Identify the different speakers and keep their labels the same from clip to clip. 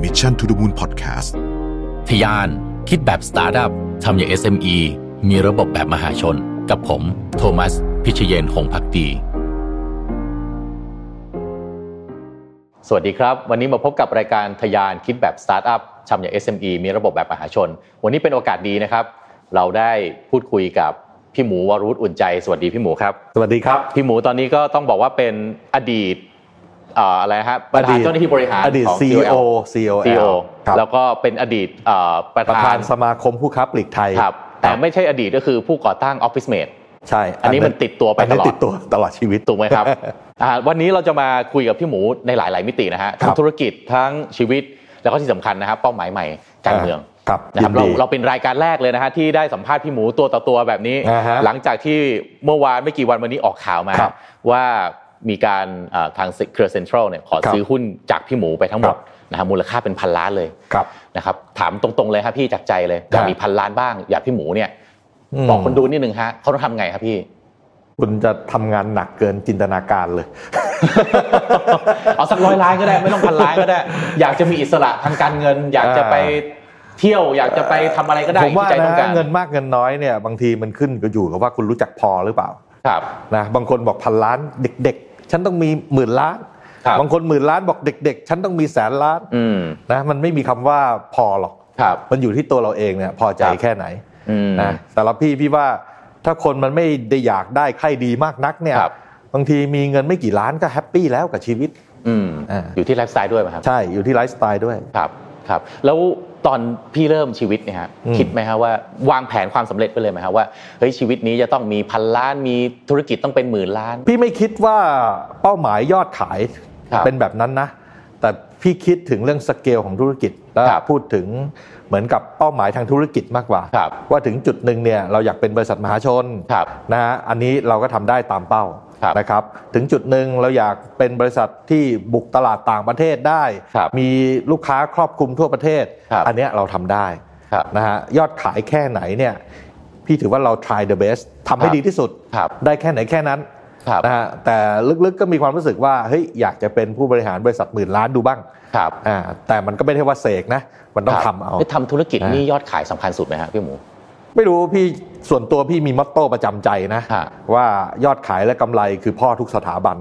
Speaker 1: Mission to the Moon Podcast
Speaker 2: ทะยานคิดแบบสตาร์ทอัพทำอย่าง SME มีระบบแบบมหาชนกับผมโทมัสพิชเยนหงส์ภักดีสวัสดีครับวันนี้มาพบกับรายการทะยานคิดแบบสตาร์ทอัพทำอย่าง SME มีระบบแบบมหาชนวันนี้เป็นโอกาสดีนะครับเราได้พูดคุยกับพี่หมูวรุษอุ่นใจสวัสดีพี่หมูครับ
Speaker 3: สวัสดีครับ
Speaker 2: พี่หมูตอนนี้ก็ต้องบอกว่าเป็นอดีตอะไรครับประธานเจ้าหน้าที่บริหารของ
Speaker 3: CEO
Speaker 2: แล้วก็เป็นอดีต
Speaker 3: ประธานสมาคมผู้ค้าปลีกไทย
Speaker 2: ครับแต่ไม่ใช่อดีตก็คือผู้ก่อตั้ง Office Mate
Speaker 3: ใช่
Speaker 2: อันนี้มันติดตัวไป
Speaker 3: ตลอดชีวิต
Speaker 2: ถูกไหมครับวันนี้เราจะมาคุยกับพี่หมูในหลายๆมิตินะฮะทั้งธุรกิจทั้งชีวิตแล้วก็ที่สำคัญนะครับเป้าหมายใหม่การเมืองนะครับเราเป็นรายการแรกเลยนะฮะที่ได้สัมภาษณ์พี่หมูตัวต่อตัวแบบนี้หลังจากที่เมื่อวานไม่กี่วันวันนี้ออกข่าวมาว่ามีการทางเครือเซ็นทรัลเนี่ยขอซื้อหุ้นจากพี่หมูไปทั้งหมดนะครับมูลค่าเป็นพันล้านเลยนะครับถามตรงๆเลยครับพี่จากใจเลยอยากมีพันล้านบ้างอยากพี่หมูเนี่ยบอกคนดูนิดนึงฮะเขาต้องทำไงครับพี่
Speaker 3: คุณจะทำงานหนักเกินจินตนาการเลย
Speaker 2: เอาสัก100 ล้านก็ได้ไม่ต้องพันล้านก็ได้อยากจะมีอิสระทางการเงินอยากจะไปเที่ยวอยากจะไปทำอะไรก็ได้
Speaker 3: ที่ใจต้องการเงินมากเงินน้อยเนี่ยบางทีมันขึ้นก็อยู่กับว่าคุณรู้จักพอหรือเปล่า
Speaker 2: ครับ
Speaker 3: นะบางคนบอกพันล้านเด็กๆฉันต้องมีหมื่นล้านบางคนหมื่นล้านบอกเด็กๆฉันต้องมีแสนล้านนะมันไม่มีคำว่าพอหรอกมันอยู่ที่ตัวเราเองเนี่ยพอใจแค่ไหนนะแต่ละพี่ว่าถ้าคนมันไม่ได้อยากได้ใครดีมากนักเนี่ยบางทีมีเงินไม่กี่ล้านก็แฮปปี้แล้วกับชีวิต
Speaker 2: อยู่ที่ไลฟ์สไตล์ด้วยไหมครับ
Speaker 3: ใช่อยู่ที่ไลฟ์สไตล์ด้วย
Speaker 2: ครับแล้วตอนพี่เริ่มชีวิตเนี่ยฮะคิดไหมฮะว่าวางแผนความสำเร็จไปเลยไหมฮะว่าเฮ้ยชีวิตนี้จะต้องมีพันล้านมีธุรกิจต้องเป็นหมื่นล้าน
Speaker 3: พี่ไม่คิดว่าเป้าหมายยอดขายเป็นแบบนั้นนะแต่พี่คิดถึงเรื่องสเกลของธุรกิจแล้วพูดถึงเหมือนกับเป้าหมายทางธุรกิจมากกว่าว่าถึงจุดนึงเนี่ยเราอยากเป็นบริษัทมหาชนนะฮะอันนี้เราก็ทำได้ตามเป้านะครับถึงจุดนึงเราอยากเป็นบริษัทที่บุกตลาดต่างประเทศได้มีลูกค้าครอบคลุมทั่วประเทศอันนี้เราทำได้นะฮะยอดขายแค่ไหนเนี่ยพี่ถือว่าเรา try the best ทำให้ดีที่สุดได้แค่ไหนแค่นั้นนะฮะแต่ลึกๆก็มีความรู้สึกว่าเฮ้ยอยากจะเป็นผู้บริหารบริษัทหมื่นล้านดูบ้างแต่มันก็ไม่ได้ว่าเสกนะมันต้องทำเอา
Speaker 2: ทำธุรกิจนี่ยอดขายสำคัญสุดไหมฮะพี่หมู
Speaker 3: ไม่รู้พี่ส่วนตัวพี่มีมอตโต้ประจำใจนะว่ายอดขายและกำไรคือพ่อทุกสถาบัน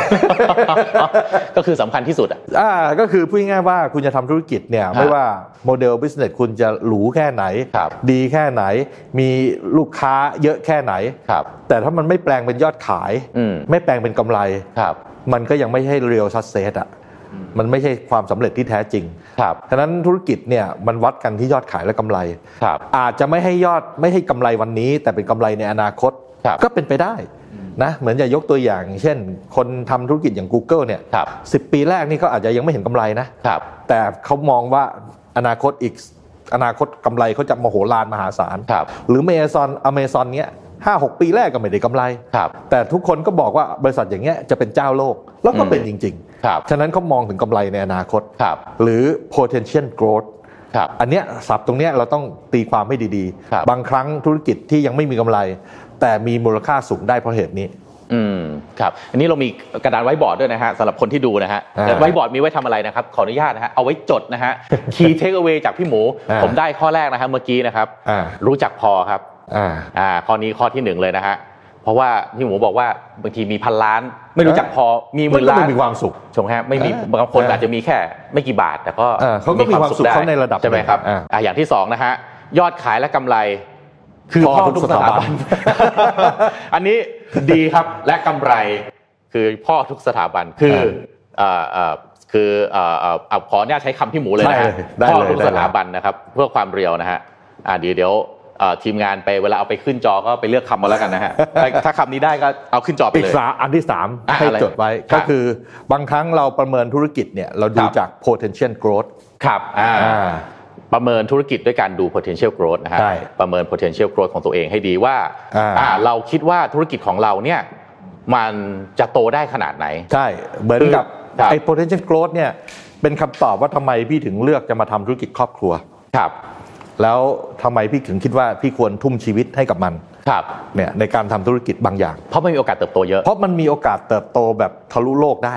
Speaker 2: ก็คือสำคัญที่สุด
Speaker 3: ก็คือพูดง่ายๆว่าคุณจะทำธุรกิจเนี่ยไม่ว่าโมเดลบิสเนสคุณจะหรูแค่ไหนดีแค่ไหนมีลูกค้าเยอะแค่ไหนแต่ถ้ามันไม่แปลงเป็นยอดขายไม่แปลงเป็นกำไรมันก็ยังไม่ใช่ real success มันไม่ใช่ความสำเร็จที่แท้จริงฉะนั้นธุรกิจเนี่ยมันวัดกันที่ยอดขายและกำไรอาจจะไม่ให้กำไรวันนี้แต่เป็นกำไรในอนาคตก็เป็นไปได้นะเหมือนจะยกตัวอย่างเช่นคนทำธุรกิจอย่าง Google เนี่ย10 ปีแรกนี่เขาอาจจะยังไม่เห็นกำไรนะแต่เขามองว่าอนาคตกำไรเขาจะมโหฬารมหาศาลหรือ Amazon เนี้ย5-6 ปีแรกก็ไม่ได้กำไรแต่ทุกคนก็บอกว่าบริษัทอย่างเงี้ยจะเป็นเจ้าโลกแล้วก็เป็นจริงๆฉะนั้นเขามองถึงกำไรในอนาคตหรือ potential growth อันเนี้ยศัพท์ตรงเนี้ยเราต้องตีความให้ดีๆบางครั้งธุรกิจที่ยังไม่มีกำไรแต่มีมูลค่าสูงได้เพราะเหตุนี้
Speaker 2: ครับอันนี้เรามีกระดานไว้บอร์ดด้วยนะฮะสำหรับคนที่ดูนะฮะไว้บอร์ดมีไว้ทำอะไรนะครับขออนุญาตนะฮะเอาไว้จดนะฮะ key take away จากพี่หมูผมได้ข้อแรกนะฮะเมื่อกี้นะครับรู้จักพอครับข้อนี้ข้อที่1เลยนะฮะเพราะว่าพี่หมูบอกว่าบางทีมีพันล้านไม่รู้จักพอมีหมื่นล้าน
Speaker 3: มีความสุข
Speaker 2: ใช่ไหมฮะไม่มีบางคนอาจจะมีแค่ไม่กี่บาทแต่ก็
Speaker 3: เขาก็มีความสุขเขาในระดับ
Speaker 2: ใช่ไหมครับอย่างที่2นะฮะยอดขายและกำไรคือพ่อทุกสถาบันอันนี้ดีครับและกำไรคือพ่อทุกสถาบันคือขอเนี่ยใช้คำพี่หมูเลยนะฮะพ่อทุกสถาบันนะครับเพื่อความเรียวนะฮะเดี๋ยวทีมงานไปเวลาเอาไปขึ้นจอก็ไปเลือกคำมาแล้วกันนะฮะถ้าคำนี้ได้ก็เอาขึ้นจอไปเลย
Speaker 3: อันที่3ให้จดไว้ก็คือบางครั้งเราประเมินธุรกิจเนี่ยเราดูจาก potential growth
Speaker 2: ครับประเมินธุรกิจด้วยการดู potential growth นะฮะประเมิน potential growth ของตัวเองให้ดีว่าเราคิดว่าธุรกิจของเราเนี่ยมันจะโตได้ขนาดไหน
Speaker 3: ใช่เหมือนกับไอ้ potential growth เนี่ยเป็นคำตอบว่าทำไมพี่ถึงเลือกจะมาทำธุรกิจครอบครัว
Speaker 2: ครับ
Speaker 3: แล้วทำไมพี่ถึงคิดว่าพี่ควรทุ่มชีวิตให้กับมันเนี่ยในการทำธุรกิจบางอย่าง
Speaker 2: เพราะมันมีโอกาสเติบโตเยอะ
Speaker 3: เพราะมันมีโอกาสเติบโตแบบทะลุโลกได้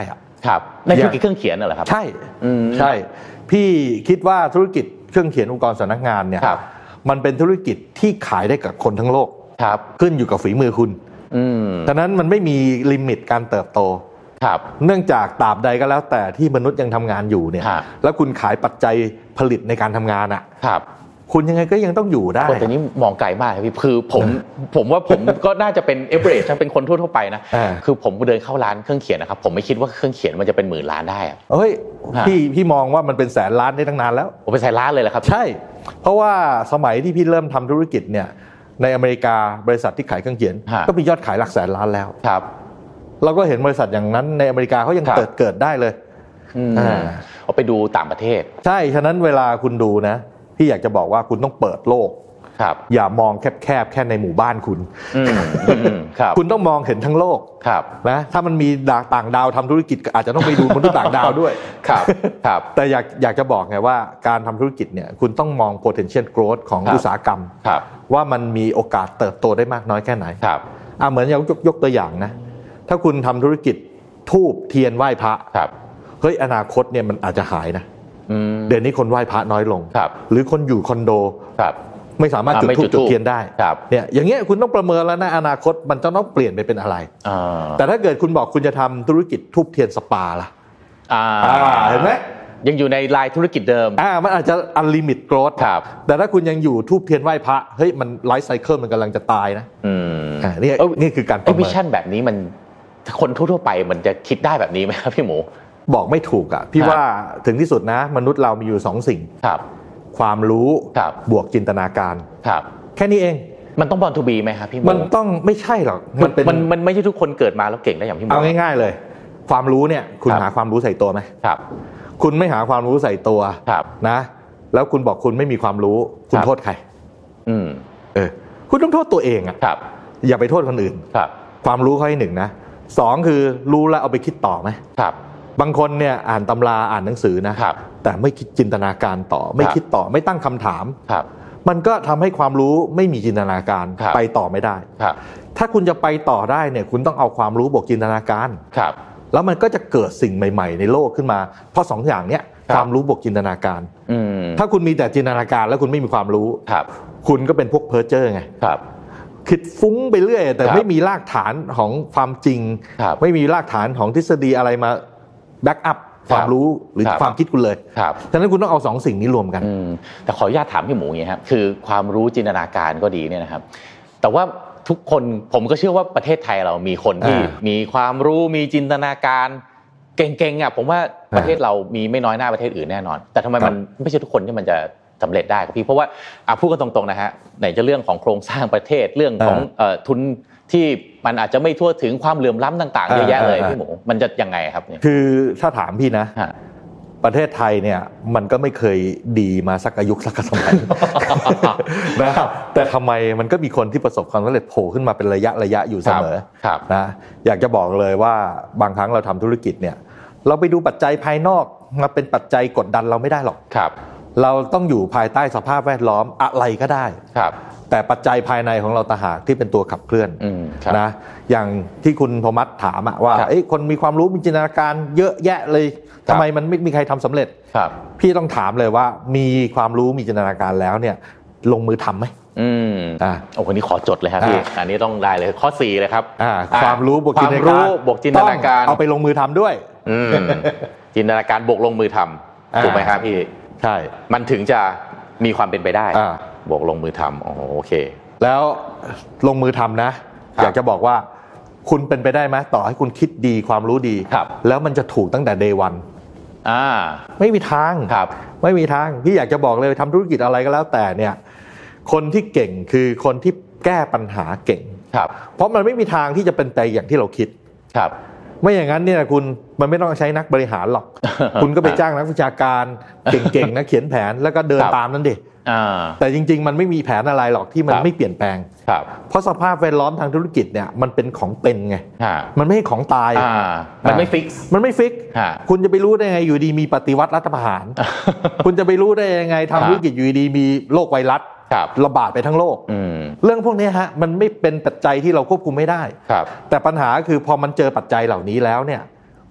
Speaker 2: ครับในธุรกิจเครื่องเขียนน่ะเหรอครับ
Speaker 3: ใช่ใช่พี่คิดว่าธุรกิจเครื่องเขียนองค์กรสำนักงานเนี่ยมันเป็นธุรกิจที่ขายได้กับคนทั้งโลกขึ้นอยู่กับฝีมือคุณฉะนั้นมันไม่มีลิมิตการเติบโตเนื่องจากตราบใดก็แล้วแต่ที่มนุษย์ยังทำงานอยู่เนี่ยแล้วคุณขายปัจจัยผลิตในการทำงานอ่ะคุณยังไงก็ยังต้องอยู่ได้
Speaker 2: คนแต่นี้มองไกลมากครับพี่คือผมว่าผมก็น่าจะเป็น average เป็นคนทั่วไปนะคือผมเดินเข้าร้านเครื่องเขียนนะครับผมไม่คิดว่าเครื่องเขียนมันจะเป็นหมื่นล้านได้อะ
Speaker 3: เฮ้ยพี่มองว่ามันเป็นแสนล้านได้ตั้งนานแล้ว
Speaker 2: เป็นแสนล้านเลยเหรอครับ
Speaker 3: ใช่เพราะว่าสมัยที่พี่เริ่มทำธุรกิจเนี่ยในอเมริกาบริษัทที่ขายเครื่องเขียนก็มียอดขายหลักแสนล้านแล้ว
Speaker 2: ครับ
Speaker 3: เราก็เห็นบริษัทอย่างนั้นในอเมริกาเขายังเกิดได้เลย
Speaker 2: เอาไปดูต่างประเทศ
Speaker 3: ใช่ฉะนั้นเวลาคุณดูนะพี่อยากจะบอกว่าคุณต้องเปิดโลกอย่ามองแคบๆแค่ในหมู่บ้านคุณคุณต้องมองเห็นทั้งโลกนะถ้ามันมีต่างดาวทำธุรกิจอาจจะต้องไปดูมนุษย์ต่างดาวด้วยแต่อยากจะบอกไงว่าการทำธุรกิจเนี่ยคุณต้องมอง potential growth ของอุตสาหกรรมว่ามันมีโอกาสเติบโตได้มากน้อยแค่ไหนเหมือนยกตัวอย่างนะถ้าคุณทำธุรกิจธูปเทียนไหว้พระเฮ้ยอนาคตเนี่ยมันอาจจะหายนะเดี๋ยวนี้คนไหว้พระน้อยลงหรือคนอยู่คอนโดไม่สามารถจุดธูปจุดเทียนได้เนี่ยอย่างเงี้ยคุณต้องประเมินแล้วนะอนาคตมันจะต้องเปลี่ยนไปเป็นอะไรแต่ถ้าเกิดคุณบอกคุณจะทำธุรกิจธูปเทียนสปาล่ะเห็นไหม
Speaker 2: ยังอยู่ในลายธุรกิจเดิม
Speaker 3: มันอาจจะ unlimit growth แต่ถ้าคุณยังอยู่ธูปเทียนไหว้พระเฮ้ยมันไลฟ์ไซเคิลมันกำลังจะตายนะนี่คือการประเมิน
Speaker 2: วิชั่นแบบนี้มันคนทั่วไปมันจะคิดได้แบบนี้ไหมครับพี่หมู
Speaker 3: บอกไม่ถูกอ่ะพี่ว่าถึงที่สุดนะมนุษย์เรามีอยู่2สิ่งความรู้บวกจินตนาการแค่นี้เอง
Speaker 2: มันต้องบอลทูบีไหมครับพี่หมู
Speaker 3: มันต้องไม่ใช่หรอก
Speaker 2: มันไม่ใช่ทุกคนเกิดมาแล้วเก่งได้อย่างพี่หมู
Speaker 3: เอาง่ายๆเลยความรู้เนี่ยคุณหาความรู้ใส่ตัวไหมคุณไม่หาความรู้ใส่ตัวนะแล้วคุณบอกคุณไม่มีความรู้คุณโทษใครคุณต้องโทษตัวเองอ่ะอย่าไปโทษคนอื่นความรู้ข้อที่1นะ2คือรู้แล้วเอาไปคิดต่อไหมบางคนเนี่ยอ่านตำราอ่านหนังสือนะแต่ไม่คิดจินตนาการต่อไม่คิดต่อไม่ตั้งคำถามมันก็ทำให้ความรู้ไม่มีจินตนาการไปต่อไม่ได้ถ้าคุณจะไปต่อได้เนี่ยคุณต้องเอาความรู้บวกจินตนาการแล้วมันก็จะเกิดสิ่งใหม่ๆในโลกขึ้นมาเพราะ2อย่างเนี้ยความรู้บวกจินตนาการถ้าคุณมีแต่จินตนาการแล้วคุณไม่มีความรู้คุณก็เป็นพวกเพ้อเจ้อไงคิดฟุ้งไปเรื่อยแต่ไม่มีรากฐานของความจริงไม่มีรากฐานของทฤษฎีอะไรมาแบ็กอัพความรู้หรือความคิดคุณเลยฉะนั้นคุณต้องเอา2สิ่งนี้รวมกัน
Speaker 2: แต่ขออนุญาตถามพี่หมูอย่างนี้ครับคือความรู้จินตนาการก็ดีเนี่ยนะครับแต่ว่าทุกคนผมก็เชื่อว่าประเทศไทยเรามีคนที่มีความรู้มีจินตนาการเก่งๆอ่ะผมว่าประเทศเรามีไม่น้อยหน้าประเทศอื่นแน่นอนแต่ทำไมมันไม่ใช่ทุกคนที่มันจะสำเร็จได้ครับพี่เพราะว่าพูดกันตรงๆนะฮะไหนจะเรื่องของโครงสร้างประเทศเรื่องของทุนที่มันอาจจะไม่ทั่วถึงความเหลื่อมล้ำต่างๆเยอะแยะเลยพี่หมูมันจะยังไงครับ
Speaker 3: คือถ้าถามพี่นะประเทศไทยเนี่ยมันก็ไม่เคยดีมาสักอายุสักสมัยนะแต่ทำไมมันก็มีคนที่ประสบความสำเร็จโผล่ขึ้นมาเป็นระยะอยู่เสมอนะอยากจะบอกเลยว่าบางครั้งเราทำธุรกิจเนี่ยเราไปดูปัจจัยภายนอกมาเป็นปัจจัยกดดันเราไม่ได้หรอกเราต้องอยู่ภายใต้สภาพแวดล้อมอะไรก็ได้แต่ปัจจัยภายในของเราต่างหากที่เป็นตัวขับเคลื่อนนะอย่างที่คุณโทมัสถามว่าคนมีความรู้มีจินตนาการเยอะแยะเลยทำไมมันไม่มีใครทำสำเร็จพี่ต้องถามเลยว่ามีความรู้มีจินตนาการแล้วเนี่ยลงมือทำไหม
Speaker 2: โอ้คนนี้ขอจดเลยครับพี่อันนี้ต้องได้เลยข้อ4เลยครับ
Speaker 3: ความรู้บวกจินตนาการเอาไปลงมือทำด้วย
Speaker 2: จินตนาการบวกลงมือทำถูกไหมครับพี่
Speaker 3: ใช่
Speaker 2: มันถึงจะมีความเป็นไปได้บวกลงมือทำโอเค
Speaker 3: แล้วลงมือทำนะอยากจะบอกว่าคุณเป็นไปได้ไหมต่อให้คุณคิดดีความรู้ดีแล้วมันจะถูกตั้งแต่ day one ไม่มีทางไม่มีทางพี่อยากจะบอกเลยทำธุรกิจอะไรก็แล้วแต่เนี่ยคนที่เก่งคือคนที่แก้ปัญหาเก่งเพราะมันไม่มีทางที่จะเป็นไปอย่างที่เราคิดไม่อย่างนั้นเนี่ยคุณมันไม่ต้องใช้นักบริหารหรอก คุณก็ไปจ้างนักวิชาการเก่งๆนะเขียนแผนแล้วก็เดินตามนั้นดิแต่จริงๆมันไม่มีแผนอะไรหรอกที่มันไม่เปลี่ยนแปลงเพราะสภาพแวดล้อมทางธุรกิจเนี่ยมันเป็นของเป็นไงมันไม่ใช่ของตาย
Speaker 2: มันไม่ฟิก
Speaker 3: คุณจะไปรู้ได้ไงอยู่ดีมีปฏิวัติรัฐประหารคุณจะไปรู้ได้ยังไงทำธุรกิจอยู่ดีมีโรคไวรัสระบาดไปทั้งโลกเรื่องพวกนี้ฮะมันไม่เป็นปัจจัยที่เราควบคุมไม่ได้แต่ปัญหาคือพอมันเจอปัจจัยเหล่านี้แล้วเนี่ย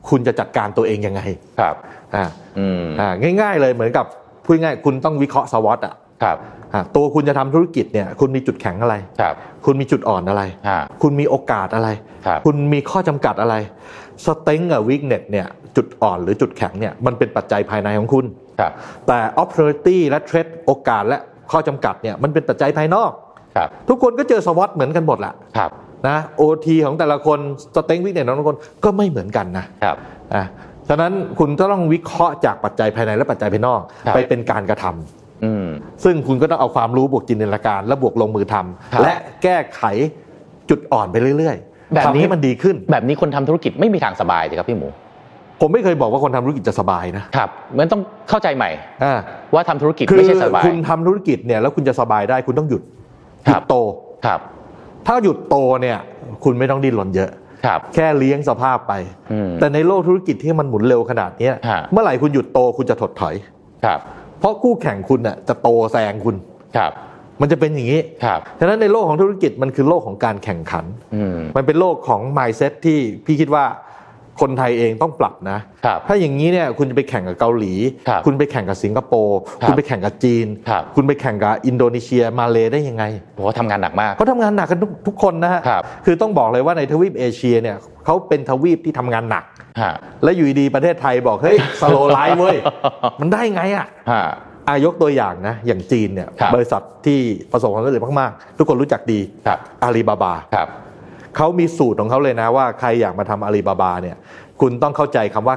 Speaker 3: คุณจะจัดการตัวเองยังไง
Speaker 2: ครับ
Speaker 3: ง่ายๆเลยเหมือนกับพูดง่ายคุณต้องวิเคราะห์สวอต
Speaker 2: ครับ
Speaker 3: ตัวคุณจะทำธุรกิจเนี่ยคุณมีจุดแข็งอะไรคุณมีจุดอ่อนอะไรคุณมีโอกาสอะไรคุณมีข้อจำกัดอะไรสเต็งกับวีคเน็ตเนี่ยจุดอ่อนหรือจุดแข็งเนี่ยมันเป็นปัจจัยภายในของคุณแต่ opportunity และ threat โอกาสและข้อจำกัดเนี่ยมันเป็นปัจจัยภายนอกทุกคนก็เจอสวอตเหมือนกันหมดแหละนะ OT ของแต่ละคนสเต็งวีคเน็ตของแต่ละคนก็ไม่เหมือนกันนะฉะนั้นคุณก็ต้องวิเคราะห์จากปัจจัยภายในและปัจจัยภายนอกไปเป็นการกระทำซึ่งคุณก็ต้องเอาความรู้บวกจินตนาการและบวกลงมือทำและแก้ไขจุดอ่อนไปเรื่อยๆทำให้มันดีขึ้น
Speaker 2: แบบนี้คนทำธุรกิจไม่มีทางสบายสิครับพี่หมู
Speaker 3: ผมไม่เคยบอกว่าคนทำธุรกิจจะสบายนะครับ
Speaker 2: มันต้องเข้าใจใหม่ว่าทำธุรกิจไม่ใช่สบาย
Speaker 3: คุณทำธุรกิจเนี่ยแล้วคุณจะสบายได้คุณต้องหยุดโตถ้าหยุดโตเนี่ยคุณไม่ต้องดิ้นรนเยอะแค่เลี้ยงสภาพไปแต่ในโลกธุรกิจที่มันหมุนเร็วขนาดนี้เมื่อไหร่คุณหยุดโตคุณจะถดถอยเพราะคู่แข่งคุณน่ะจะโตแซงคุณมันจะเป็นอย่างนี้ฉะนั้นในโลกของธุรกิจมันคือโลกของการแข่งขันมันเป็นโลกของ mindset ที่พี่คิดว่าคนไทยเองต้องปรับนะถ้าอย่างนี้เนี่ยคุณจะไปแข่งกับเกาหลีคุณไปแข่งกับสิงคโปร์คุณไปแข่งกับจีนคุณไปแข่งกับอินโดนีเซียมาเลได้ยังไง
Speaker 2: เพราะทำงานหนักมาก
Speaker 3: เขาทำงานหนักกันทุกคนนะฮะคือต้องบอกเลยว่าในทวีปเอเชียเนี่ยเขาเป็นทวีปที่ทำงานหนักและอยู่ดีประเทศไทยบอกเฮ้ยสโลว์ไลฟ์เว้ยมันได้ไงยกตัวอย่างนะอย่างจีนเนี่ยบริษัทที่ประสบความสำเร็จมากๆทุกคนรู้จักดีอาลีบาบาเขามีสูตรของเขาเลยนะว่าใครอยากมาทำอาลีบาบาเนี่ยคุณต้องเข้าใจคำว่า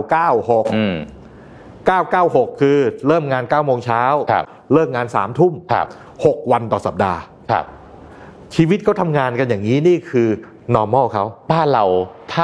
Speaker 3: 996คือเริ่มงาน 9 โมงเช้าเลิกงาน 3 ทุ่ม6 วันต่อสัปดาห์ชีวิตเขาทำงานกันอย่างนี้นี่คือ normal เขา
Speaker 2: บ้านเราถ้า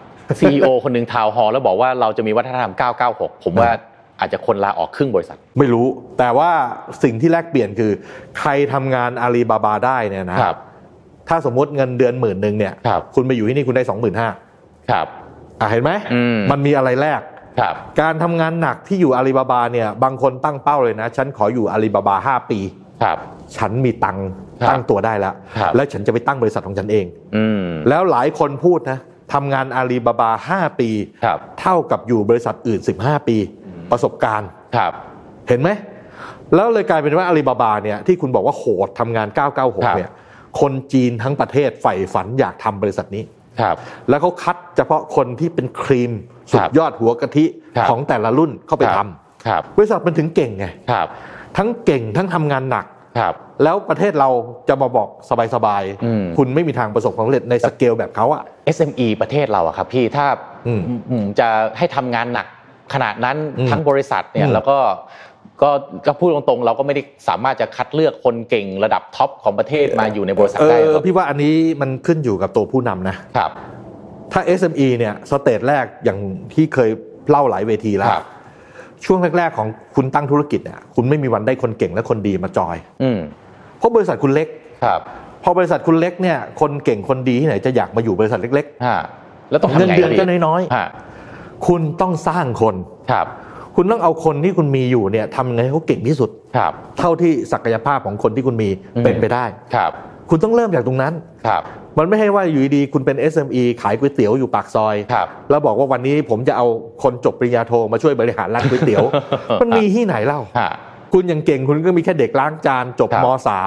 Speaker 2: CEO คนหนึ่งทาวน์ฮอลแล้วบอกว่าเราจะมีวัฒนธรรม996ผมว่าอาจจะคนลาออกครึ่งบริษัท
Speaker 3: ไม่รู้แต่ว่าสิ่งที่แลกเปลี่ยนคือใครทำงานอาลีบาบาได้เนี่ยนะถ้าสมมติเงินเดือน10,000เนี่ยคุณมาอยู่ที่นี่คุณได้ 25,000 ครับเห็นไหมมันมีอะไรแลกการทำงานหนักที่อยู่อาลีบาบาเนี่ยบางคนตั้งเป้าเลยนะฉันขออยู่อาลีบาบา5 ปีฉันมีตังค์ตั้งตัวได้แล้วฉันจะไปตั้งบริษัทของฉันเองแล้วหลายคนพูดนะทำงานอาลีบาบา5 ปีเท่ากับอยู่บริษัทอื่น15 ปีประสบการณ์เห็นไหมแล้วเลยกลายเป็นว่าอาลีบาบาเนี่ยที่คุณบอกว่าโหดทำงาน996เนี่ยคนจีนทั้งประเทศใฝ่ฝันอยากทำบริษัทนี้แล้วเขาคัดเฉพาะคนที่เป็นครีมสุดยอดหัวกะทิของแต่ละรุ่นเข้าไปทำบริษัทมันถึงเก่งไงทั้งเก่งทั้งทำงานหนักแล้วประเทศเราจะมาบอกสบายๆคุณไม่มีทางประสบความสำเร็จในสเกลแบบเขา
Speaker 2: SME ประเทศเราครับพี่ถ้าจะให้ทำงานหนักขนาดนั้นทั้งบริษัทเนี่ยแล้วก็พูดตรงๆเราก็ไม่ได้สามารถจะคัดเลือกคนเก่งระดับท็อปของประเทศมาอยู่ในบริษัทได้
Speaker 3: พี่ว่าอันนี้มันขึ้นอยู่กับตัวผู้นำนะครับถ้า SME เนี่ยสเตจแรกอย่างที่เคยเล่าหลายเวทีแล้วช่วงแรกๆของคุณตั้งธุรกิจเนี่ยคุณไม่มีวันได้คนเก่งและคนดีมาจอยเพราะบริษัทคุณเล็กพอบริษัทคุณเล็กเนี่ยคนเก่งคนดีที่ไหนจะอยากมาอยู่บริษัทเล็ก
Speaker 2: ๆแล้วต้องทำ
Speaker 3: เงินเดือนก็น้อยๆคุณต้องสร้างคนคุณต้องเอาคนที่คุณมีอยู่เนี่ยทำยังไงให้เขาเก่งที่สุดเท่าที่ศักยภาพของคนที่คุณมีเป็นไปได้คุณต้องเริ่มจากตรงนั้นมันไม่ใช่ว่าอยู่ดีคุณเป็น SME ขายก๋วยเตี๋ยวอยู่ปากซอยแล้วบอกว่าวันนี้ผมจะเอาคนจบปริญญาโทมาช่วยบริหารร้านก๋วยเตี๋ยวมันมีที่ไหนเล่าคุณยังเก่งคุณก็มีแค่เด็กล้างจานจบม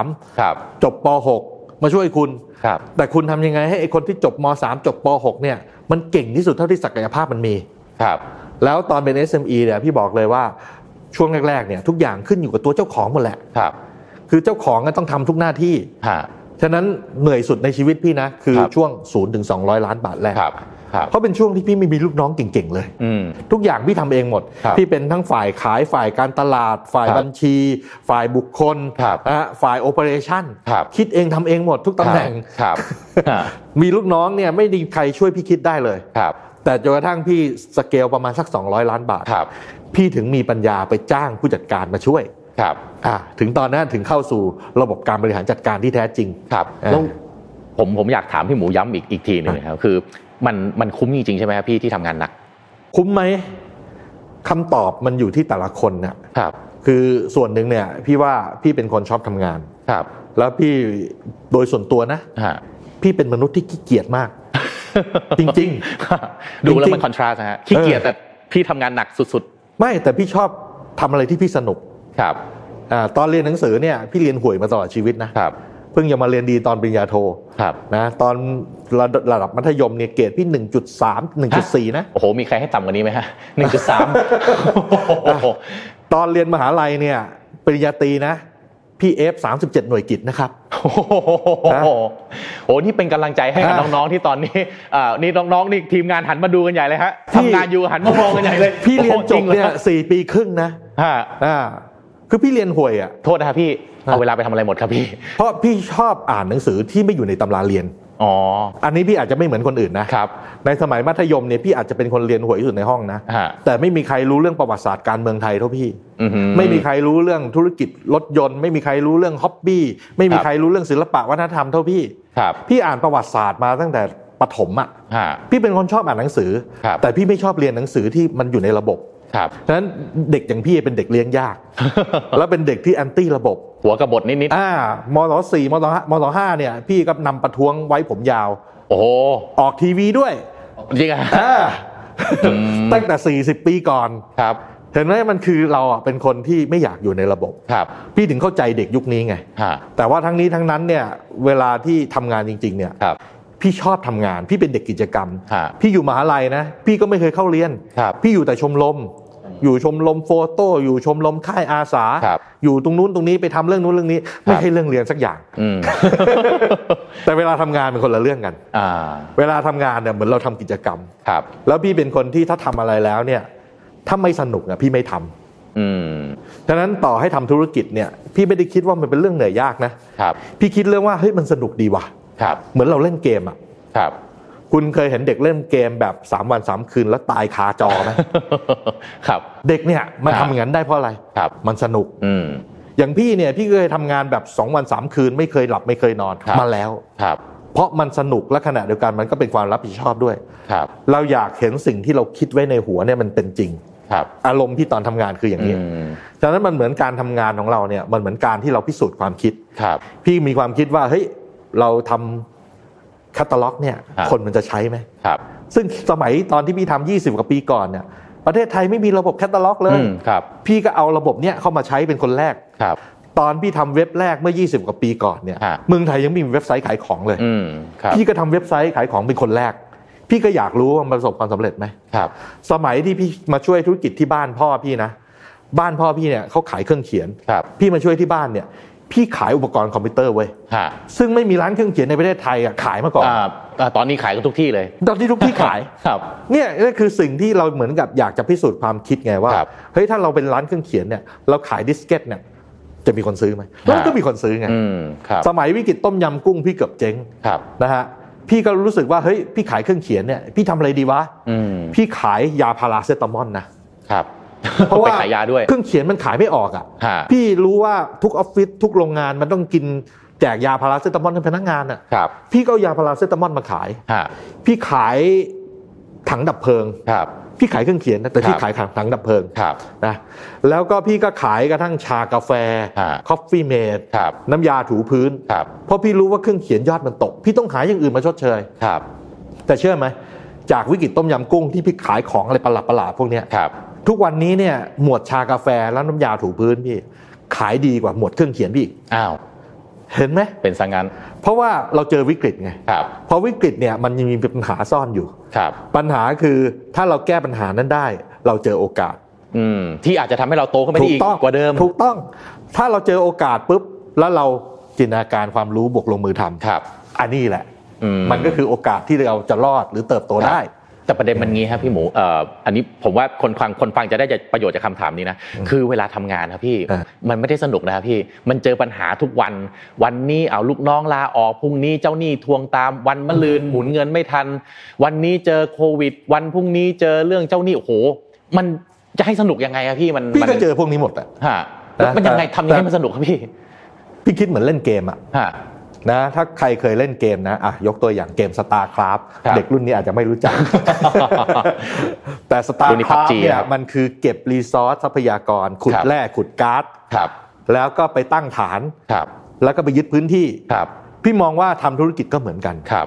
Speaker 3: .3 จบป.6 มาช่วยคุณแต่คุณทำยังไงให้ไอ้คนที่จบม.3 จบป.6 เนี่ยมันเก่งที่สุดเท่าที่ศักยภาพมันมีแล้วตอนเป็น SME เนี่ยพี่บอกเลยว่าช่วงแรกๆเนี่ยทุกอย่างขึ้นอยู่กับตัวเจ้าของหมดแหละคือเจ้าของก็ต้องทำทุกหน้าที่ฉะนั้นเหนื่อยสุดในชีวิตพี่นะคือช่วง0 ถึง 200 ล้านบาทแรกเพราะเป็นช่วงที่พี่ไม่มีลูกน้องเก่งๆเลยทุกอย่างพี่ทำเองหมดพี่เป็นทั้งฝ่ายขายฝ่ายการตลาดฝ่ายบัญชีฝ่ายบุคคลฝ่ายโอเปอเรชั่นคิดเองทำเองหมดทุกตำแหน่งมีลูกน้องเนี่ยไม่มีใครช่วยพี่คิดได้เลยแต่จนกระทั่งพี่สเกลประมาณสัก200 ล้านบาทพี่ถึงมีปัญญาไปจ้างผู้จัดการมาช่วยถึงตอนนั้นถึงเข้าสู่ระบบการบริหารจัดการที่แท้จริง
Speaker 2: แล้วผมอยากถามพี่หมูย้ำอีกทีนึงครับคือมันคุ้มจริงๆใช่ไหมครับพี่ที่ทำงานหนัก
Speaker 3: คุ้มไหมคำตอบมันอยู่ที่แต่ละคนเนี่ยคือส่วนหนึ่งเนี่ยพี่ว่าพี่เป็นคนชอบทำงานแล้วพี่โดยส่วนตัวนะพี่เป็นมนุษย์ที่ขี้เกียจมากจริง
Speaker 2: ๆดูแล้วมันคอนทราสต์ฮะขี้เกียจแต่พี่ทำงานหนักสุด
Speaker 3: ๆไม่แต่พี่ชอบทำอะไรที่พี่สนุก
Speaker 2: ครับ
Speaker 3: ตอนเรียนหนังสือเนี่ยพี่เรียนห่วยมาตลอดชีวิตนะครับเพิ่งจะมาเรียนดีตอนปริญญาโทนะตอนระดับมัธยมเนี่ยเกรดพี่ 1.3 1.4 นะ
Speaker 2: โอ้โหมีใครให้ต่ำกว่านี้ไหมฮะ 1.3
Speaker 3: ตอนเรียนมหาลัยเนี่ยปริญญาตรีนะพี่37หน่วยกิตนะครับ
Speaker 2: โอ้นี่เป็นกำลังใจให้กับน้องๆที่ตอนนี้นี่น้องๆนี่ทีมงานหันมาดูกันใหญ่เลยฮะทำงานอยู่หันมามองกันใหญ่เลย
Speaker 3: พี่เรียนจบเนี่ย4 ปีครึ่งนะคือพี่เรียนห่วยอ่ะ
Speaker 2: โทษนะครับพี่เอาเวลาไปทำอะไรหมดครับพี่
Speaker 3: เพราะพี่ชอบอ่านหนังสือที่ไม่อยู่ในตำราเรียนอันนี้พี่อาจจะไม่เหมือนคนอื่นนะครับในสมัยมัธยมเนี่ยพี่อาจจะเป็นคนเรียนห่วยที่สุดในห้องนะแต่ไม่มีใครรู้เรื่องประวัติศาสตร์การเมืองไทยเท่าพี่ไม่มีใครรู้เรื่องธุรกิจรถยนต์ไม่มีใครรู้เรื่องฮ็อบบี้ไม่มีใครรู้เรื่องศิลปะวัฒนธรรมเท่าพี่อ่านประวัติศาสตร์มาตั้งแต่ประถมอ่ะพี่เป็นคนชอบอ่านหนังสือแต่พี่ไม่ชอบเรียนหนังสือที่มันอยู่ในระบบฉะนั้นเด็กอย่างพี่เป็นเด็กเลี้ยงยากแล้วเป็นเด็กที่แอนตี้ระบบ
Speaker 2: หัวกบฏนิด
Speaker 3: มศ.4 มศ.5 เนี่ยพี่ก็นำประท้วงไว้ผมยาว
Speaker 2: โอ้
Speaker 3: ออกทีวีด้วย
Speaker 2: จริงอ่ะ
Speaker 3: ตั้งแต่40 ปีก่อน
Speaker 2: ครับ
Speaker 3: เห็นไหมมันคือเราเป็นคนที่ไม่อยากอยู่ในระบบพี่ถึงเข้าใจเด็กยุคนี้ไงแต่ว่าทั้งนี้ทั้งนั้นเนี่ยเวลาที่ทำงานจริงๆเนี่ยพี่ชอบทำงานพี่เป็นเด็กกิจกรรมพี่อยู่มหาลัยนะพี่ก็ไม่เคยเข้าเรียนพี่อยู่แต่ชมรมอยู่ชมรมโฟโต้อยู่ชมรมค่ายอาสาอยู่ตรงนู้นตรงนี้ไปทำเรื่องนู้นเรื่องนี้ไม่ใช่เรื่องเรียนสักอย่างแต่เวลาทำงานเป็นคนละเรื่องกันเวลาทำงานเนี่ยเหมือนเราทำกิจกรรมแล้วพี่เป็นคนที่ถ้าทำอะไรแล้วเนี่ยถ้าไม่สนุกพี่ไม่ทำฉะนั้นต่อให้ทำธุรกิจเนี่ยพี่ไม่ได้คิดว่ามันเป็นเรื่องเหนื่อยยากนะพี่คิดเรื่องว่าเฮ้ยมันสนุกดีว่ะเหมือนเราเล่นเกมอ่ะคุณเคยเห็นเด็กเล่นเกมแบบ3 วัน 3 คืนแล้วตายคาจอไหม
Speaker 2: ครับ
Speaker 3: เด็กเนี่ยมันทำอย่างนั้นได้เพราะอะไรมันสนุกอย่างพี่เนี่ยพี่เคยทำงานแบบ2 วัน 3 คืนไม่เคยหลับไม่เคยนอนมาแล้วเพราะมันสนุกและขณะเดียวกันมันก็เป็นความรับผิดชอบด้วยเราอยากเห็นสิ่งที่เราคิดไว้ในหัวเนี่ยมันเป็นจริงอารมณ์ที่ตอนทำงานคืออย่างนี้ฉะนั้นมันเหมือนการทำงานของเราเนี่ยมันเหมือนการที่เราพิสูจน์ความคิดพี่มีความคิดว่าเฮ้ยเราทำแคตตาล็อกเนี่ยคนมันจะใช้ไหมซึ่งสมัยตอนที่พี่ทำ20 กว่าปีก่อนเนี่ยประเทศไทยไม่มีระบบแคตตาล็อกเลยพี่ก็เอาระบบเนี้ยเข้ามาใช้เป็นคนแรกตอนพี่ทำเว็บแรกเมื่อ20 กว่าปีก่อนเนี่ยเมืองไทยยังไม่มีเว็บไซต์ขายของเลยพี่ก็ทำเว็บไซต์ขายของเป็นคนแรกพี่ก็อยากรู้ว่ามันประสบความสำเร็จไหมสมัยที่พี่มาช่วยธุรกิจที่บ้านพ่อพี่นะบ้านพ่อพี่เนี่ยเขาขายเครื่องเขียนพี่มาช่วยที่บ้านเนี่ยพี่ขายอุปกรณ์คอมพิวเตอร์เว้ยซึ่งไม่มีร้านเครื่องเขียนในประเทศไทยขายมาก่อน
Speaker 2: ตอนนี้ขายกันทุกที่เลย
Speaker 3: ตอนนี้ทุกที่ขายเนี่ยนี่คือสิ่งที่เราเหมือนกับอยากจะพิสูจน์ความคิดไงว่าเฮ้ยถ้าเราเป็นร้านเครื่องเขียนเนี่ยเราขายดิสเกตเนี่ยจะมีคนซื้อไหมแล้วก็มีคนซื้อไงสมัยวิกฤตต้มยำกุ้งพี่เกือบเจ๊งนะฮะพี่ก็รู้สึกว่าเฮ้ยพี่ขายเครื่องเขียนเนี่ยพี่ทำอะไรดีวะพี่ขายยาพาราเซตามอล
Speaker 2: นะครับ
Speaker 3: เพราะว่า
Speaker 2: ขายยาด้วย
Speaker 3: เครื่องเขียนมันขายไม่ออกอ่ะพี่รู้ว่าทุกออฟฟิศทุกโรงงานมันต้องกินแจกยาพาราเซตามอลให้พนักงานอ่ะพี่ก็เอายาพาราเซตามอลมาขายพี่ขายถังดับเพลิงพี่ขายเครื่องเขียนนะแต่พี่ขายถังดับเพลิงนะแล้วก็พี่ก็ขายกระทั่งชากาแฟคอฟฟี่เมดน้ำยาถูพื้นเพราะพี่รู้ว่าเครื่องเขียนยอดมันตกพี่ต้องหาอย่างอื่นมาชดเชยแต่เชื่อไหมจากวิกฤตต้มยำกุ้งที่พี่ขายของอะไรประหลาดๆพวกนี้ทุกวันนี้เนี่ยหมวดชากาแฟและน้ำยาถูพื้นพี่ขายดีกว่าหมวดเครื่องเขียนพี่
Speaker 2: อ้าว
Speaker 3: เห็นไหม
Speaker 2: เป็นสังงั้น
Speaker 3: เพราะว่าเราเจอวิกฤตไงเพราะวิกฤตเนี่ยมันยังมีปัญหาซ่อนอยู่ปัญหาคือถ้าเราแก้ปัญหานั้นได้เราเจอโอกาส
Speaker 2: ที่อาจจะทำให้เราโตขึ้นไปอีกกว่าเดิม
Speaker 3: ถูกต้องถ้าเราเจอโอกาสปุ๊บแล้วเราจินตนาการความรู้บวกลงมือทำอันนี้แหละมันก็คือโอกาสที่เราจะรอดหรือเติบโตได้
Speaker 2: แต่ประเด็นมันงี้ครับพี่หมูอันนี้ผมว่าคนฟังจะได้ประโยชน์จากคำถามนี้นะคือเวลาทำงานครับพี่มันไม่ได้สนุกนะครับพี่มันเจอปัญหาทุกวันวันนี้เอาลูกน้องลาออกพรุ่งนี้เจ้าหนี้ทวงตามวันมะรืนหมุนเงินไม่ทันวันนี้เจอโควิดวันพรุ่งนี้เจอเรื่องเจ้าหนี้โอ้โหมันจะให้สนุกยังไงครับพี่
Speaker 3: พี่ก็เจอพวกนี้หมดอะ
Speaker 2: มันยังไงทำยังไงมันสนุกครับพี่
Speaker 3: คิดเหมือนเล่นเกมอะนะถ้าใครเคยเล่นเกมนะยกตัวอย่างเกม StarCraft เด็กรุ่นนี้อาจจะไม่รู้จักแต่ StarCraft เนี่ยมันคือเก็บรีซอสทรัพยากรขุดแร่ขุดก๊าซแล้วก็ไปตั้งฐานแล้วก็ไปยึดพื้นที่พี่มองว่าทำธุรกิจก็เหมือนกัน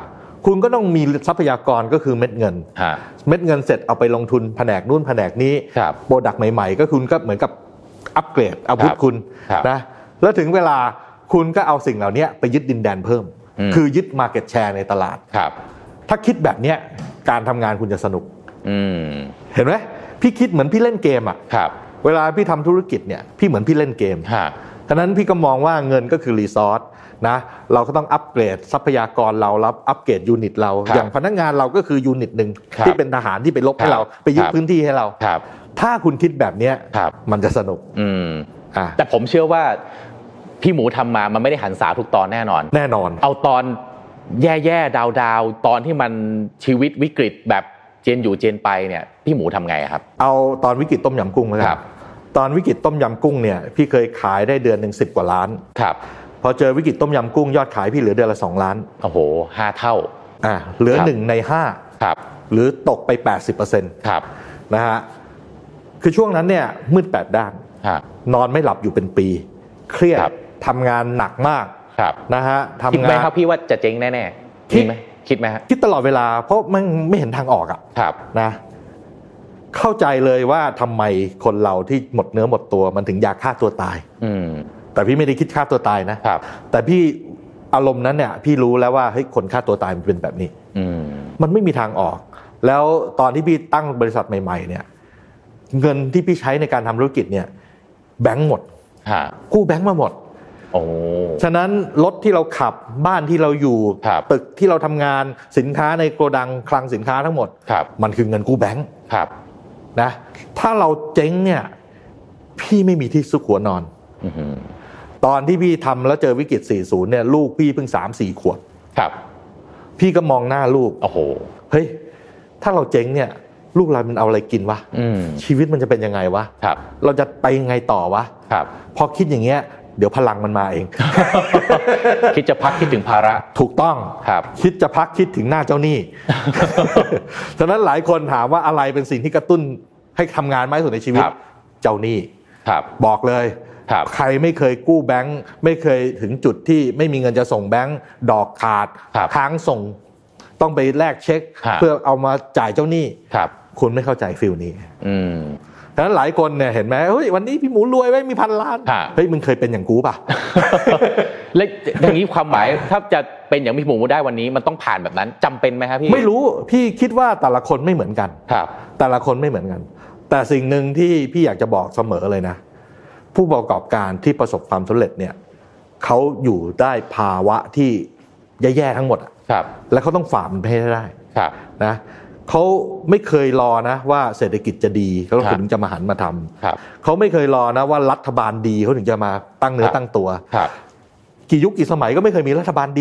Speaker 3: คุณก็ต้องมีทรัพยากรก็คือเม็ดเงินเม็ดเงินเสร็จเอาไปลงทุนแผนกนู่นแผนกนี้โปรดักต์ใหม่ๆก็คุณก็เหมือนกับอัปเกรดอาวุธคุณนะแล้วถึงเวลาคุณก็เอาสิ่งเหล่านี้ไปยึดดินแดนเพิ่มคือยึด market share ในตลาดถ้าคิดแบบนี้การทำงานคุณจะสนุกเห็นไหมพี่คิดเหมือนพี่เล่นเกมอ่ะเวลาพี่ทำธุรกิจเนี่ยพี่เหมือนพี่เล่นเกมฉะนั้นพี่ก็มองว่าเงินก็คือรีซอสนะเราก็ต้องอัปเกรดทรัพยากรเรารับอัปเกรดยูนิตเราอย่างพนักงานเราก็คือยูนิตหนึ่งที่เป็นทหารที่ไปรบให้เราไปยึดพื้นที่ให้เราถ้าคุณคิดแบบนี้มันจะสนุก
Speaker 2: แต่ผมเชื่อว่าพี่หมูทำมามันไม่ได้หันษาทุกตอนแน่นอนเอาตอนแย่ๆดาวๆตอนที่มันชีวิตวิกฤตแบบเจนอยู่เจนไปเนี่ยพี่หมูทำไงครับ
Speaker 3: เอาตอนวิกฤตต้มยำกุ้งแล้วกันตอนวิกฤตต้มยำกุ้งเนี่ยพี่เคยขายได้เดือนหนึ่ง10 กว่าล้านพอเจอวิกฤตต้มยำกุ้งยอดขายพี่เหลือเดือนละ2 ล้าน
Speaker 2: โอ้โห5 เท่า
Speaker 3: เหลือ1 ใน 5หรือตกไป 80% นะฮะคือช่วงนั้นเนี่ยมืด8 ด้านนอนไม่หลับอยู่เป็นปีเครียดทำงานหนักมากนะฮะทำงาน
Speaker 2: คิดไหมครับพี่ว่าจะเจ๊งแน่ๆคิดไหม
Speaker 3: คิดตลอดเวลาเพราะมันไม่เห็นทางออกนะเข้าใจเลยว่าทำไมคนเราที่หมดเนื้อหมดตัวมันถึงอยากฆ่าตัวตายแต่พี่ไม่ได้คิดฆ่าตัวตายนะแต่พี่อารมณ์นั้นเนี่ยพี่รู้แล้วว่าเฮ้ยคนฆ่าตัวตายมันเป็นแบบนี้มันไม่มีทางออกแล้วตอนที่พี่ตั้งบริษัทใหม่ๆเนี่ยเงินที่พี่ใช้ในการทำธุรกิจเนี่ยแบงก์หมดกู้แบงก์มาหมดฉะนั้นรถที่เราขับบ้านที่เราอยู่ตึกที่เราทำงานสินค้าในโกดังคลังสินค้าทั้งหมดมันคือเงินกู้แบงก์นะถ้าเราเจ๊งเนี่ยพี่ไม่มีที่ซุกหัวนอนตอนที่พี่ทำแล้วเจอวิกฤต40เนี่ยลูกพี่เพิ่ง 3-4 ขวบพี่ก็มองหน้าลูกโอ้โหเฮ้ยถ้าเราเจ๊งเนี่ยลูกเรามันเอาอะไรกินวะชีวิตมันจะเป็นยังไงวะเราจะไปยังไงต่อวะพอคิดอย่างเงี้ยเดี๋ยวพลังมันมาเอง
Speaker 2: คิดจะพักคิดถึงภาระ
Speaker 3: ถูกต้องคิดจะพักคิดถึงหน้าเจ้าหนี้ ฉะนั้นหลายคนถามว่าอะไรเป็นสิ่งที่กระตุ้นให้ทำงานมากที่สุดในชีวิตเจ้าหนี้บอกเลยใครไม่เคยกู้แบงค์ไม่เคยถึงจุดที่ไม่มีเงินจะส่งแบงค์ดอกขาดค้างส่งต้องไปแลกเช็คเพื่อเอามาจ่ายเจ้าหนี้คุณไม่เข้าใจฟีลนี้ฉะนั้นหลายคนเนี่ยเห็นไหมเฮ้ยวันนี้พี่หมูรวยไว้มี1,000 ล้านเฮ้ยมึงเคยเป็นอย่างกูป่ะ
Speaker 2: แล้วอย่างนี้ความหมายถ้าจะเป็นอย่างพี่หมูได้วันนี้มันต้องผ่านแบบนั้นจำเป็นไหมครับพี่
Speaker 3: ไม่รู้พี่คิดว่าแต่ละคนไม่เหมือนกันแต่ละคนไม่เหมือนกันแต่สิ่งหนึ่งที่พี่อยากจะบอกเสมอเลยนะผู้ประกอบการที่ประสบความสำเร็จเนี่ยเขาอยู่ได้ภาวะที่แย่ๆทั้งหมดและเขาต้องฝ่ามันไปให้ได้นะเขาไม่เคยรอนะว่าเศรษฐกิจจะดีเขาถึงจะมาหันมาทำเขาไม่เคยรอนะว่ารัฐบาลดีเขาถึงจะมาตั้งเนื้อตั้งตัวกี่ยุคกี่สมัยก็ไม่เคยมีรัฐบาลดี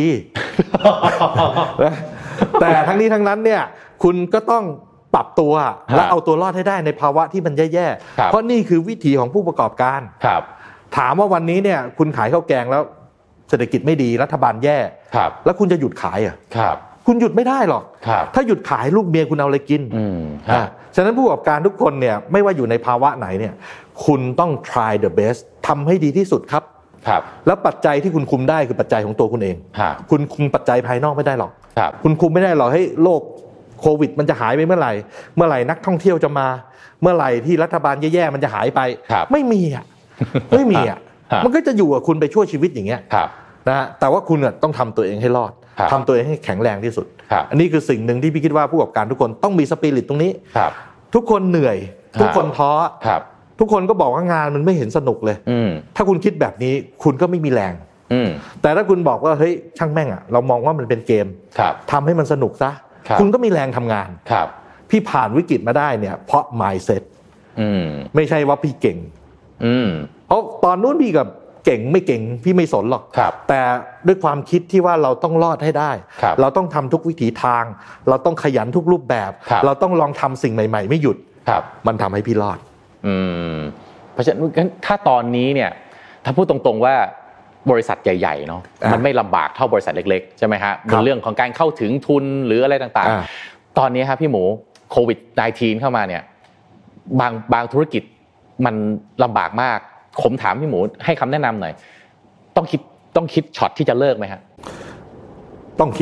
Speaker 3: แต่ทั้งนี้ทั้งนั้นเนี่ยคุณก็ต้องปรับตัวและเอาตัวรอดให้ได้ในภาวะที่มันแย่ๆเพราะนี่คือวิถีของผู้ประกอบการถามว่าวันนี้เนี่ยคุณขายข้าวแกงแล้วเศรษฐกิจไม่ดีรัฐบาลแย่แล้วคุณจะหยุดขายอ่ะคุณหยุดไม่ได้หรอกถ้าหยุดขายลูกเมียคุณเอาอะไรกินฉะนั้นผู้ประกอบการทุกคนเนี่ยไม่ว่าอยู่ในภาวะไหนเนี่ยคุณต้อง try the best ทำให้ดีที่สุดครับแล้วปัจจัยที่คุณคุมได้คือปัจจัยของตัวคุณเองคุณคุมปัจจัยภายนอกไม่ได้หรอกคุณคุมไม่ได้หรอกให้โรคโควิดมันจะหายไปเมื่อไหร่นักท่องเที่ยวจะมาเมื่อไหร่ที่รัฐบาลแย่ๆมันจะหายไปไม่มีอ่ะไม่มีอ่ะมันก็จะอยู่กับคุณไปชั่วชีวิตอย่างเงี้ยนะแต่ว่าคุณต้องทำตัวเองให้รอดทำตัวเองให้แข็งแรงที่สุดอันนี้คือสิ่งหนึ่งที่พี่คิดว่าผู้ประกอบการทุกคนต้องมีสปิริตตรงนี้ทุกคนเหนื่อยทุกคนท้อทุกคนก็บอกว่างานมันไม่เห็นสนุกเลยถ้าคุณคิดแบบนี้คุณก็ไม่มีแรงแต่ถ้าคุณบอกว่าเฮ้ยช่างแม่งอ่ะเรามองว่ามันเป็นเกมทำให้มันสนุกซะคุณก็มีแรงทำงานพี่ผ่านวิกฤตมาได้เนี่ยเพราะ mindset ไม่ใช่ว่าพี่เก่งเพราะตอนนู้นพี่กับเก่งไม่เก่งพี่ไม่สนหรอกแต่ด้วยความคิดที่ว่าเราต้องรอดให้ได้เราต้องทำทุกวิถีทางเราต้องขยันทุกรูปแบบเราต้องลองทำสิ่งใหม่ๆไม่หยุดมันทำให้พี่รอด
Speaker 2: เพราะฉะนั้นถ้าตอนนี้เนี่ยถ้าพูดตรงๆว่าบริษัทใหญ่ๆเนาะมันไม่ลำบากเท่าบริษัทเล็กๆใช่ไหมฮะในเรื่องของการเข้าถึงทุนหรืออะไรต่างๆตอนนี้ครับพี่หมูโควิด-19 เข้ามาเนี่ยบางธุรกิจมันลำบากมากผมถามพี่หมูให้คำแนะนำหน่อยต้องคิดช็อตที่จะเลิกไหมฮะ
Speaker 3: ต้องคิด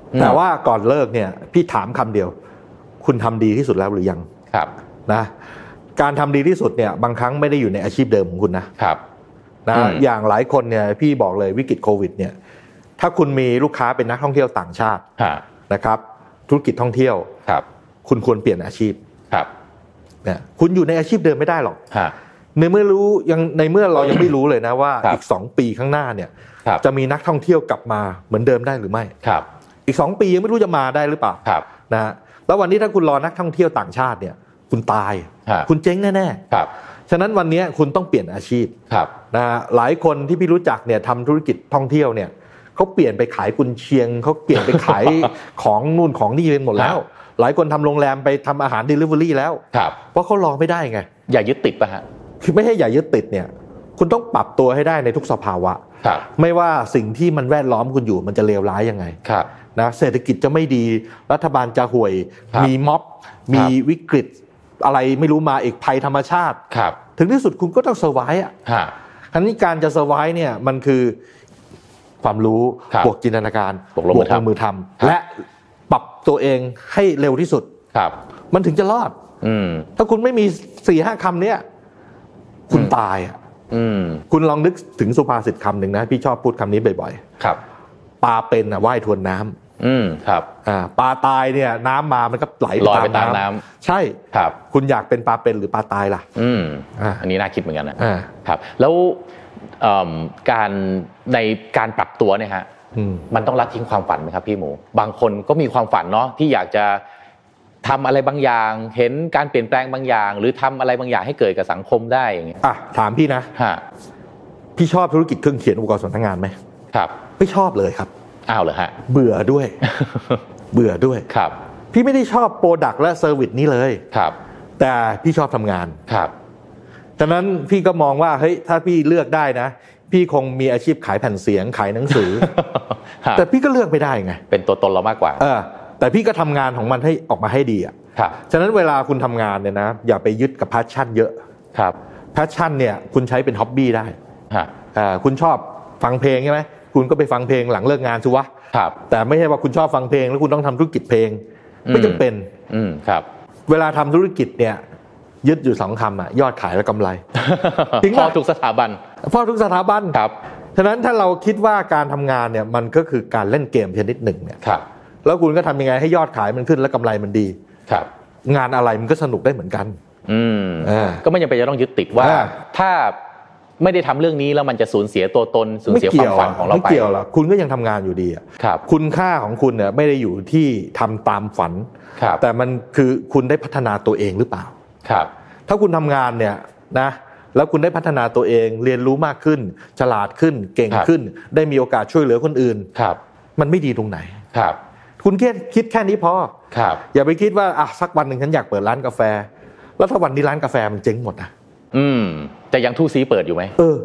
Speaker 3: แต่ว่าก่อนเลิกเนี่ยพี่ถามคำเดียวคุณทำดีที่สุดแล้วหรือยัง
Speaker 2: ครับ
Speaker 3: นะการทำดีที่สุดเนี่ยบางครั้งไม่ได้อยู่ในอาชีพเดิมของคุณนะครับนะอย่างหลายคนเนี่ยพี่บอกเลยวิกฤตโควิดเนี่ยถ้าคุณมีลูกค้าเป็นนักท่องเที่ยวต่างชาตินะครับธุรกิจท่องเที่ยวคุณควรเปลี่ยนอาชีพเนี่ยคุณอยู่ในอาชีพเดิมไม่ได้หรอกในเมื่อเรายังไม่รู้เลยนะว่าอีก2 ปีข้างหน้าเนี่ยจะมีนักท่องเที่ยวกลับมาเหมือนเดิมได้หรือไม่อีก2 ปียังไม่รู้จะมาได้หรือเปล่านะแล้ววันนี้ถ้าคุณรอนักท่องเที่ยวต่างชาติเนี่ยคุณตายคุณเจ๊งแน่ๆฉะนั้นวันนี้คุณต้องเปลี่ยนอาชีพนะหลายคนที่พี่รู้จักเนี่ยทำธุรกิจท่องเที่ยวเนี่ยเขาเปลี่ยนไปขายกุนเชียงเขาเปลี่ยนไปขายของนู่นของนี่เป็นหมดแล้วหลายคนทำโรงแรมไปทำอาหาร delivery แล้วเพราะเขารอไม่ได้ไง
Speaker 2: อย่ายึดติดป่ะฮะ
Speaker 3: คือไม่ใช่อย่ายึดติดเนี่ยคุณต้องปรับตัวให้ได้ในทุกสภาวะไม่ว่าสิ่งที่มันแวดล้อมคุณอยู่มันจะเลวร้ายยังไงนะเศรษฐกิจจะไม่ดีรัฐบาลจะห่วยมีม็อบมีวิกฤตอะไรไม่รู้มาอีกภัยธรรมชาติถึงที่สุดคุณก็ต้องเซอร์ไวส์ครั้นี้การจะเซอร์ไวส์เนี่ยมันคือความรู้บวกจินตนาการบวกลงมือทำและปรับตัวเองให้เร็วที่สุดมันถึงจะรอดถ้าคุณไม่มี 4-5 คำเนี้ยคุณตายคุณลองนึกถึงสุภาษิตคำหนึ่งนะพี่ชอบพูดคำนี้บ่อยๆปลาเป็นว่ายทวนน้ำปลาตายเนี่ยน้ำมามันก็ไหลไปตามน้ำใช่คุณอยากเป็นปลาเป็นหรือปลาตายล่ะ
Speaker 2: อันนี้น่าคิดเหมือนกันนะครับแล้วการในการปรับตัวเนี่ยฮะมันต้องละทิ้งความฝันไหมครับพี่หมูบางคนก็มีความฝันเนาะที่อยากจะทำอะไรบางอย่างเห็นการเปลี่ยนแปลงบางอย่างหรือทำอะไรบางอย่างให้เกิดกับสังคมได้อย่างเงี้ย
Speaker 3: ถามพี่นะพี่ชอบธุรกิจเครื่องเขียนอุปกรณ์สำนักงานไหม
Speaker 2: ครับ
Speaker 3: ไม่ชอบเลยครับ
Speaker 2: อ้าวเหรอฮะ
Speaker 3: เบื่อด้วย
Speaker 2: ครับ
Speaker 3: พี่ไม่ได้ชอบโปรดักต์และเซอร์วิสนี้เลย
Speaker 2: ครับ
Speaker 3: แต่พี่ชอบทำงาน
Speaker 2: ครับ
Speaker 3: ฉะนั้นพี่ก็มองว่าเฮ้ยถ้าพี่เลือกได้นะพี่คงมีอาชีพขายแผ่นเสียงขายหนังสือ แต่พี่ก็เลือกไม่ได้ไง
Speaker 2: เป็นตัวตนเรามากกว่า
Speaker 3: แต่พี่ก็ทำงานของมันให้ออกมาให้ดีอ่ะฉะนั้นเวลาคุณทำงานเนี่ยนะอย่าไปยึดกับแพชชั่นเยอะแพชชั่นเนี่ยคุณใช้เป็นฮ็อบบี้ได้คุณชอบฟังเพลงใช่ไหมคุณก็ไปฟังเพลงหลังเลิกงานสิวะแต่ไม่ใช่ว่าคุณชอบฟังเพลงแล้วคุณต้องทำธุรกิจเพลงไม่จำเป็นเวลาทำธุรกิจเนี่ยยึดอยู่2 คำยอดขายและกำไร
Speaker 2: พ่อทุกสถาบัน
Speaker 3: ครับฉะนั้นถ้าเราคิดว่าการทำงานเนี่ยมันก็คือการเล่นเกมชนิดหนึ่งเนี่ยแล้วคุณก็ทำยังไงให้ยอดขายมันขึ้นและกำไรมันดีงานอะไรมันก็สนุกได้เหมือนกัน
Speaker 2: ก็ไม่จำเป็นจะต้องยึดติดว่าถ้าไม่ได้ทำเรื่องนี้แล้วมันจะสูญเสียตัวตนสูญเสียความฝันของเราไป
Speaker 3: ไม่เกี่ยวหรอกคุณก็ยังทำงานอยู่ดีคุณค่าของคุณเนี่ยไม่ได้อยู่ที่ทำตามฝันแต่มันคือคุณได้พัฒนาตัวเองหรือเปล่าถ้าคุณทำงานเนี่ยนะแล้วคุณได้พัฒนาตัวเองเรียนรู้มากขึ้นฉลาดขึ้นเก่งขึ้นได้มีโอกาสช่วยเหลือคนอื่นมันไม่ดีตรงไหนคุณคิดแค่นี้พออย่าไปคิดว่าสักวันหนึ่งฉันอยากเปิดร้านกาแฟแล้วถ้าวันนี้ร้านกาแฟมันเจ๊งหมดนะ
Speaker 2: แต่ยังทู่ซีเปิดอยู่ไหม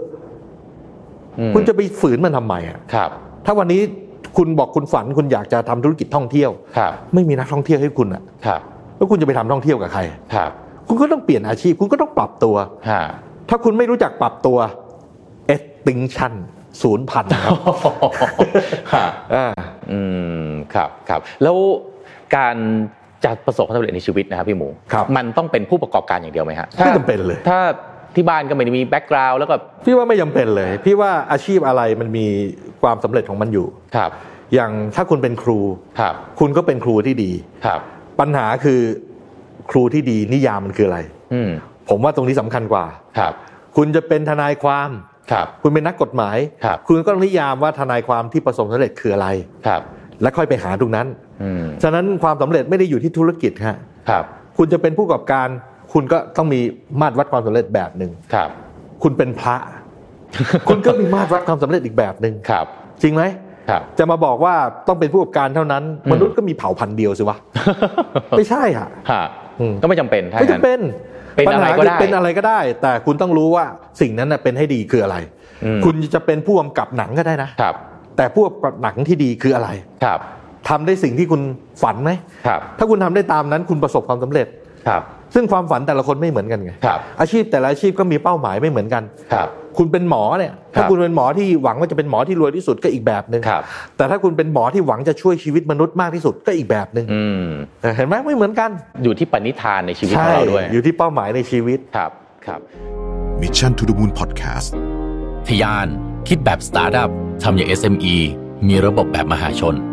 Speaker 3: คุณจะไปฝืนมันทำไมถ้าวันนี้คุณบอกคุณฝันคุณอยากจะทำธุรกิจท่องเที่ยวไม่มีนักท่องเที่ยวให้คุณแล้วคุณจะไปทำท่องเที่ยวกับใครคุณก็ต้องเปลี่ยนอาชีพคุณก็ต้องปรับตัวถ้าคุณไม่รู้จักปรับตัว extinction 0,000
Speaker 2: ครับแล้วการจะประสบความสำเร็จในชีวิตนะครับพี่หมูมันต้องเป็นผู้ประกอบการอย่างเดียวไหมฮะ
Speaker 3: ไม่จำเป็นเลย
Speaker 2: ถ้าที่บ้านก็ไม่ได้มีแบ็คกราวด์แล้วก็
Speaker 3: พี่ว่าไม่จำเป็นเลยพี่ว่าอาชีพอะไรมันมีความสำเร็จของมันอยู่อย่างถ้าคุณเป็นครูคุณก็เป็นครูที่ดีปัญหาคือครูที่ดีนิยามมันคืออะไรผมว่าตรงนี้สำคัญกว่าคุณจะเป็นทนายความคุณเป็นนักกฎหมายคุณก็ต้องนิยามว่าทนายความที่ประสบความสำเร็จคืออะไรและค่อยไปหาตรงนั้นฉะนั้นความสำเร็จไม่ได้อยู่ที่ธุรกิจครับคุณจะเป็นผู้ประกอบการคุณก็ต้องมีมาตรวัดความสำเร็จแบบนึงคุณเป็นพระ คุณก็มีมาตรวัดความสำเร็จอีกแบบนึงจริงไหมจะมาบอกว่าต้องเป็นผู้ประกอบการเท่านั้นมนุษย์ก็มีเผ่าพันธุ์เดียวสิวะไม่ใช่
Speaker 2: ก็ไม่จำเป็น
Speaker 3: ไม่จำเป็นปัญหาคือเป็นอะไรก็ได้แต่คุณต้องรู้ว่าสิ่งนั้นเป็นให้ดีคืออะไรคุณจะเป็นผู้กำกับหนังก็ได้นะแต่ผู้กำกับหนังที่ดีคืออะไรทำได้สิ่งที่คุณฝันไหมถ้าคุณทำได้ตามนั้นคุณประสบความสำเร็จซึ่งความฝันแต่ละคนไม่เหมือนกันไงอาชีพแต่ละอาชีพก็มีเป้าหมายไม่เหมือนกันคุณเป็นหมอเนี่ยถ้าคุณเป็นหมอที่หวังว่าจะเป็นหมอที่รวยที่สุดก็อีกแบบนึงแต่ถ้าคุณเป็นหมอที่หวังจะช่วยชีวิตมนุษย์มากที่สุดก็อีกแบบนึงเห็นไหมไม่เหมือนกัน
Speaker 2: อยู่ที่ปณิธานในชีวิตของเราด้วย
Speaker 3: อยู่ที่เป้าหมายในชีวิต
Speaker 2: ครับ
Speaker 1: Mission to the Moon Podcast
Speaker 4: ทะยานคิดแบบสตาร์ทอัพทำอย่าง SME มีระบบแบบมหาชน